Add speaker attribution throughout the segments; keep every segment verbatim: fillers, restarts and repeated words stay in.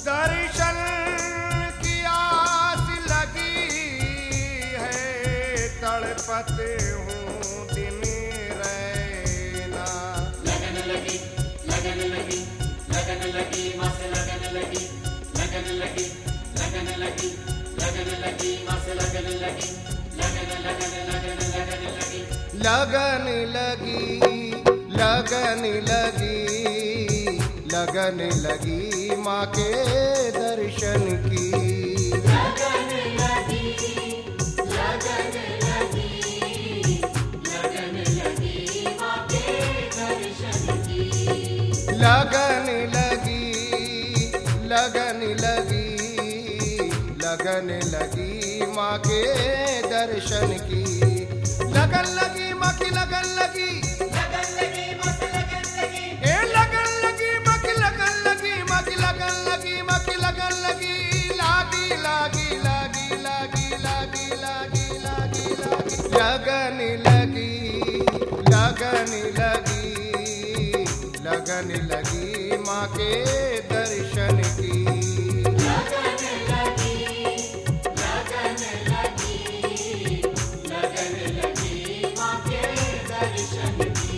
Speaker 1: दर्शन की आस लगी है, तड़पत हूँ दिन रैना।
Speaker 2: लगन लगी लगन लगी लगन लगी मस लगन लगी लगन लगी लगन लगी लगन लगी मस लगन लगी लगन लगन लगन लगन लगी
Speaker 1: लगन लगी लगन लगी लगन लगी माँ के दर्शन की।
Speaker 2: लगन लगी लगन लगी लगन लगी माँ के दर्शन की।
Speaker 1: लगन लगी लगन लगी लगन लगी माँ के दर्शन की। लगन लगी माँ की लगन लगी
Speaker 2: लगन लगी मस लगन लगी
Speaker 1: ए लगन लगी माँ की लगन लगी माँ की लगन लगी माँ की लगन लगी लागी लागी लागी लागी लागी लागी लागी लागी लगन लगी लगन लगी लगन लगी माँ के दर्शन की।
Speaker 2: लगन लगी लगन लगी लगन लगी माँ के दर्शन की।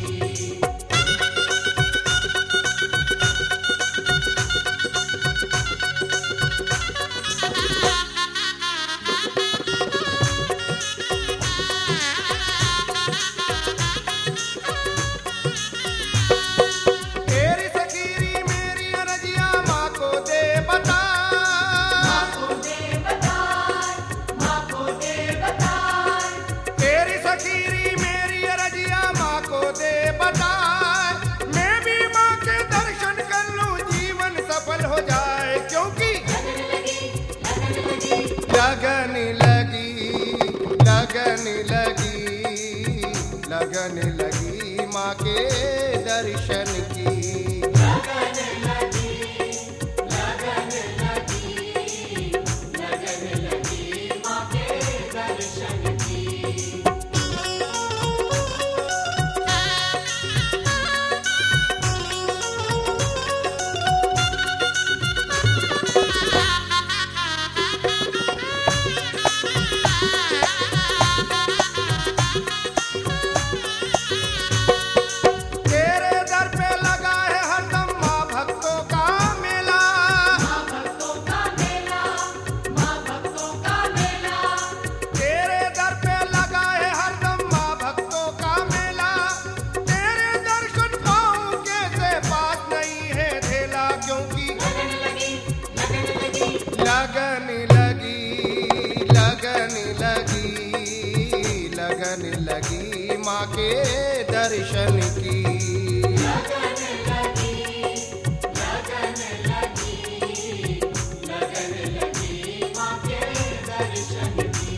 Speaker 1: तेरी सखीरी मेरी अरजिया माँ को दे बता।
Speaker 2: माँ को दे बताए माँ को दे बताए
Speaker 1: तेरी सखीरी मेरी अरजिया माँ को दे बता। मैं भी माँ के दर्शन कर लूँ, जीवन सफल हो जाए, क्योंकि
Speaker 2: लगन लगी लगन
Speaker 1: लगन
Speaker 2: लगी
Speaker 1: लगी लगन लगी माँ के दर्शन की।
Speaker 2: लगन लगी लगन लगी लगन लगी माँ के दर्शन की।
Speaker 1: तेरे दर पे लगा है हरदम माँ भक्तों का मेला।
Speaker 2: माँ भक्तों का मेला माँ भक्तों का मेला
Speaker 1: तेरे दर पे लगा है हरदम माँ भक्तों का मेला। तेरे दर्शन पाऊं कैसे, पास नहीं है धेला, क्योंकि
Speaker 2: लगन लगी लगन लगी
Speaker 1: लगन लगी लगन लगी लगन लगी माँ के दर्शन की।
Speaker 2: लगन लगी लगन लगी लगन लगी माँ के दर्शन की।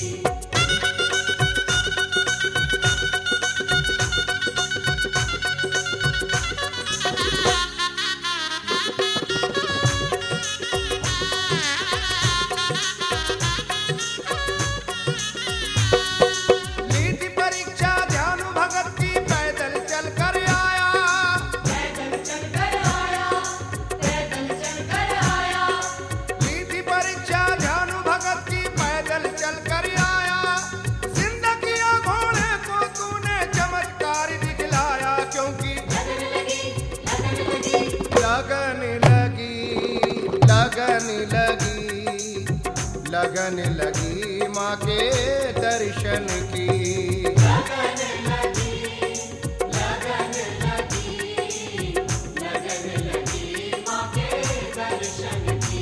Speaker 1: ली थी परीक्षा ध्यान भगत की, पैदल चल कर आया।
Speaker 2: पैदल चल कर आया पैदल चल कर आया
Speaker 1: ली थी परीक्षा ध्यान भगत की, पैदल चल कर आया। जिंदगी घोड़े को तूने चमत्कार दिखलाया, क्योंकि
Speaker 2: लगन लगी लगन लगी
Speaker 1: लगन लगी लगन लगी लगन लगी माँ के दर्शन की।
Speaker 2: लगन लगी लगन लगी लगन लगी माँ के दर्शन की।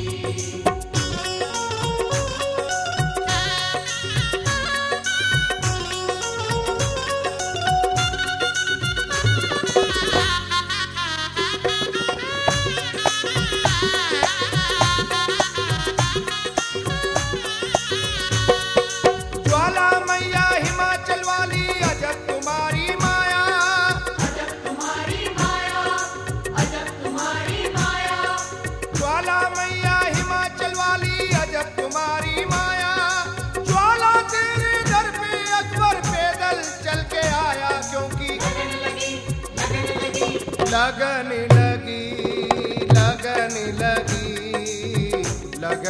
Speaker 1: ज्वाला मैया हिमाचल वाली, अजब तुम्हारी माया।
Speaker 2: अजब तुम्हारी माया अजब तुम्हारी माया
Speaker 1: ज्वाला मैया हिमाचल वाली, अजब तुम्हारी माया। ज्वाला तेरे दर पे अकबर पैदल चल के आया, क्योंकि
Speaker 2: लगन लगी लगन लगी
Speaker 1: लगन लगी लगन लगी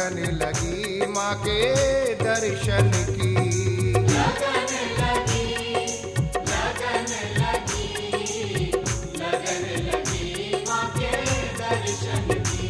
Speaker 1: लगन लगी माँ के दर्शन की।
Speaker 2: लगन लगी, लगन लगी, लगन लगी माँ के दर्शन की।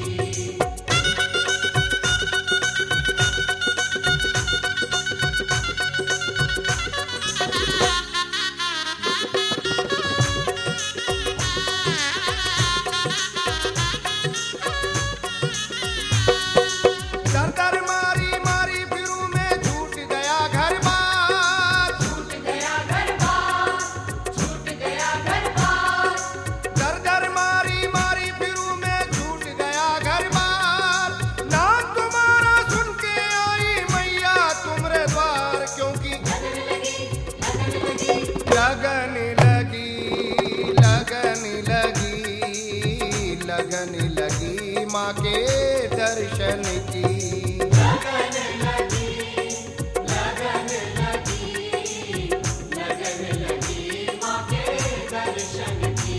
Speaker 1: दर दर मारी मारी फिरूं मैं, छूट गया घर बार,
Speaker 2: छूट गया घर बार, छूट गया घर बार,
Speaker 1: दर दर मारी मारी फिरूं मैं, छूट गया घर बार। नाम तुम्हारा सुन के आई मैया तुम्हारे द्वार, क्योंकि
Speaker 2: लगन लगी, लगन लगी,
Speaker 1: लगन लगी, लगन लगी, लगन लगी माँ के दर्शन की।
Speaker 2: लगन लगी, लगन लगी, लगन लगी माँ के दर्शन की।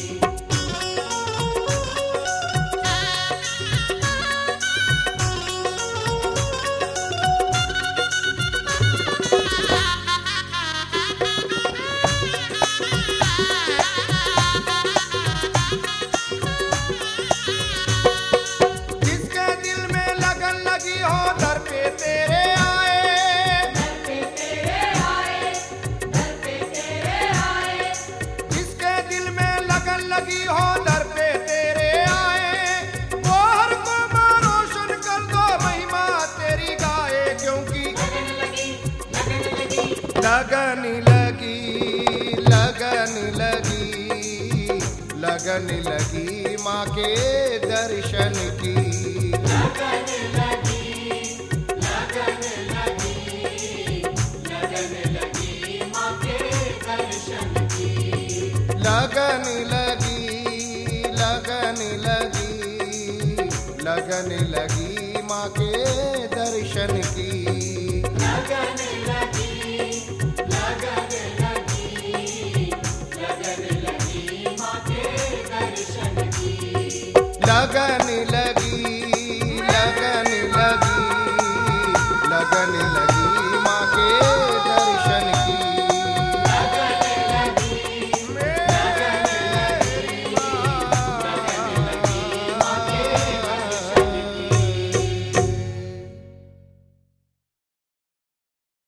Speaker 1: जिसके दिल में लगन लगी हो दर पे तेरे आए,
Speaker 2: दर पे तेरे आए, दर पे तेरे आए,
Speaker 1: जिसके दिल में लगन लगी हो दर पे तेरे आए। वो हर को माँ रोशन कर दो महिमा तेरी गाए, क्योंकि
Speaker 2: लगन लगी, लगन लगी,
Speaker 1: लगन लगी, लगन लगी, लगन लगी माँ के दर्शन की।
Speaker 2: लगन लगी, लगन लगी, लगन लगी माँ के दर्शन की।
Speaker 1: लगन लगी, लगन लगी, लगन लगी माँ के दर्शन की।
Speaker 2: लगन लगी, लगन लगी, लगन लगी माँ के दर्शन की।
Speaker 1: लगन लगी, लगन लगी, लगन लगी